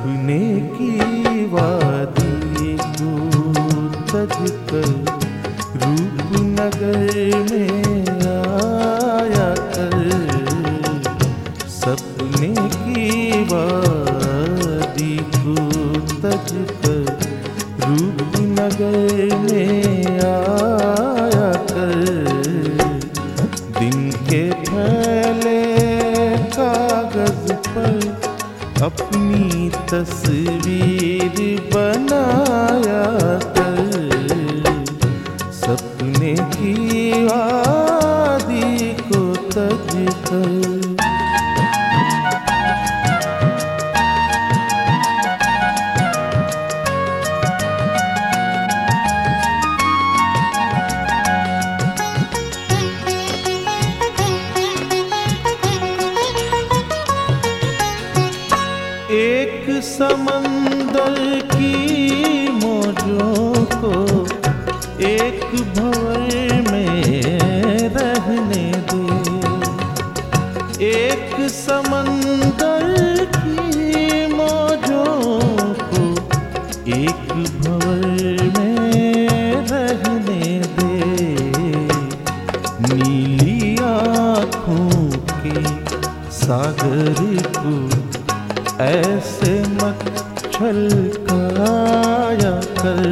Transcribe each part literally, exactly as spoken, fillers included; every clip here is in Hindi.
सपने की वादी को तज कर रूपनगर में आया कर। सपने की वादी को तज कर रूपनगर में आया कर। दिन के फैले कागज पर अपनी तस्वीर बनाया कर। सपने की वादी को तज कर। एक समंदर की मौजों को एक भंवर में रहने दे। एक समंदर की मौजों को एक भंवर में रहने दे। नीली आँखों के सागर को ऐसे मत छलकाया कर।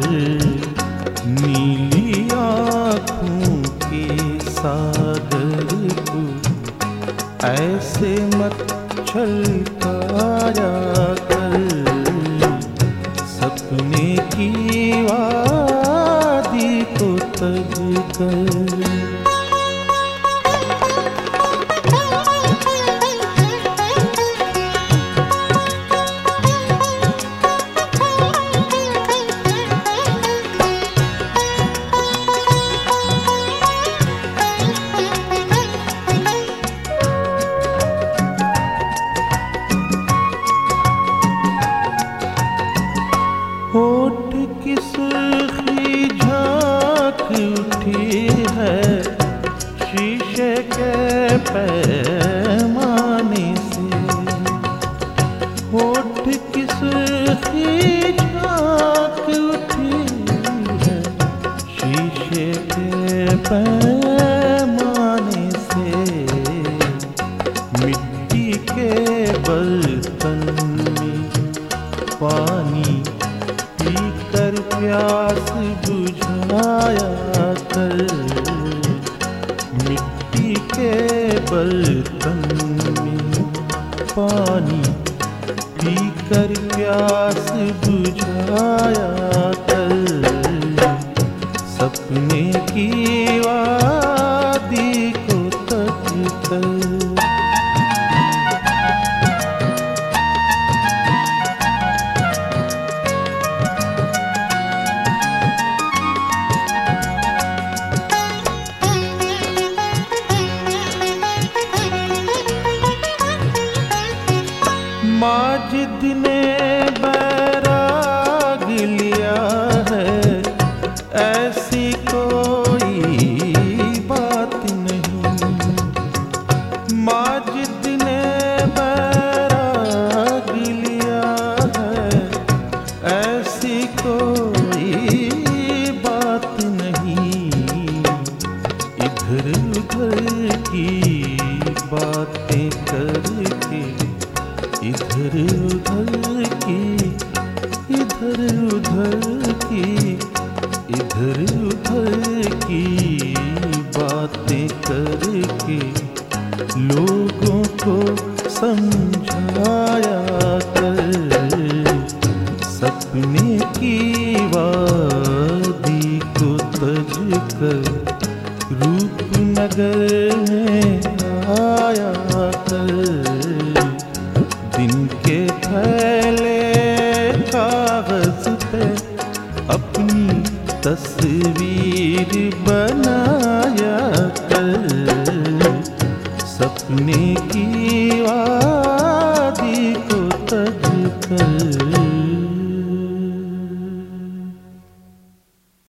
नीली आँखों के सागर को ऐसे मत छलकाया कर। सपने की वादी को तज कर। होठ की सुर्खी झांक उठी है शीशे के पैमाने से। होठ की सुर्खी झांक उठी है शीशे के पैमाने से। मिट्टी के बर्तन में पानी कर प्यास बुझाया कर। मिट्टी के बर्तन में पानी पीकर प्यास बुझाया कर। सपने की वादी को तज कर। माजिद ने बैराग लिया है ऐसी कोई बात नहीं। माजिद ने बैराग लिया है ऐसी कोई बात नहीं। इधर उधर की बातें करके इधर उधर की इधर उधर की इधर उधर की बातें करके लोगों को समझाया कर। सपने की वादी को तज कर रूपनगर में आया कर। दिन के फैले कागज पे अपनी तस्वीर बनाया कर। सपने की